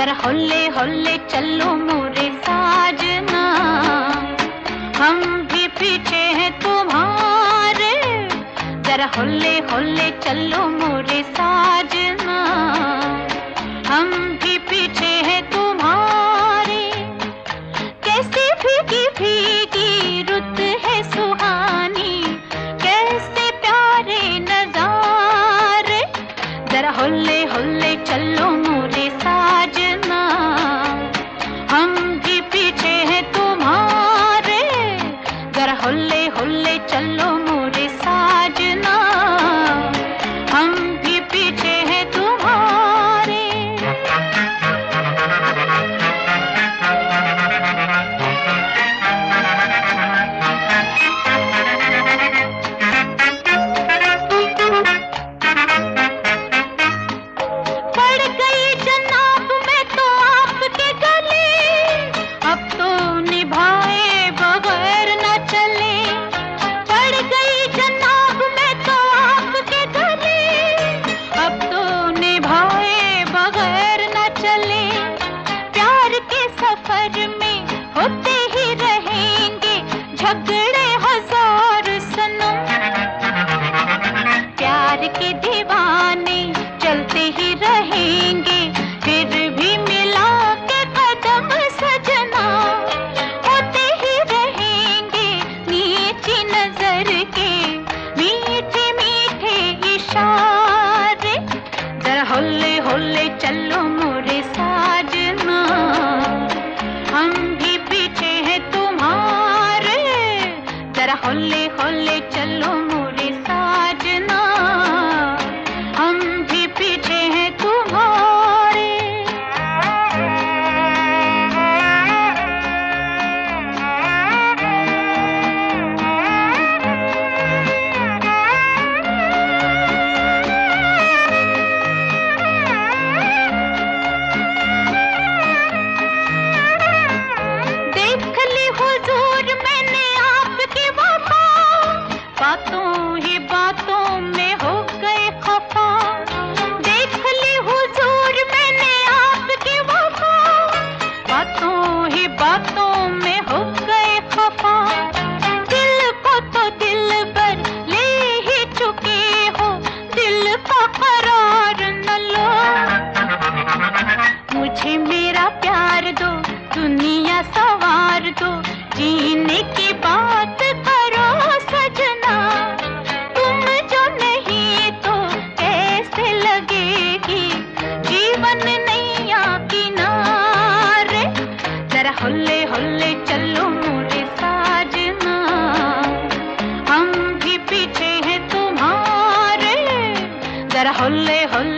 जरा होले होले चलो मोरे साजना, हम भी पीछे हैं तुम्हारे। जरा होले होले चलो मोरे साजना, हम भी पीछे हैं तुम्हारे। कैसी भीगी भीगी रुत है सुहानी, कैसे प्यारे नजारे। जरा होले होले चलो मोरे साजना, हम भी पीछे हैं तुम्हारे। जरा होले होले चलो मोरे साजना, हम भी पीछे हैं तुम्हारे। पड़ गई जनाब मैं तो आपके गले, अब तो निभाए बगैर न चले। पड़ गई जनाब मैं तो आपके गले, अब तो निभाए बगैर न चले। प्यार के सफर में होते ही रहेंगे झगड़े हजार सनम। प्यार के दीवाने चलते ही रहेंगे, फिर भी मिला के कदम सजना। होते ही रहेंगे नीची नजर के मीठे मीठे इशारे। जरा होले होले चलो मोरे साजना, हम भी पीछे हैं तुम्हारे। जरा होले होले चलो मोरे साजना, हम भी पीछे हैं तुम्हारे। देख ली हुजूर मैंने आपकी वफा, बातों ही बातों में हो गए खफा। देख ली हुजूर मैंने आपकी वफा, बातों ही बातों में हो गए खफा। दिल को तो दिलबर ले ही चुके हो, दिल का करार न लो। मुझे मेरा प्यार दो, दुनिया सवार दो, जीने की बात करो सजना। तुम जो नहीं तो कैसे लगेगी जीवन नैया किनारे। जरा होले होले चलो मोरे साजना, हम भी पीछे हैं तुम्हारे। जरा होले होले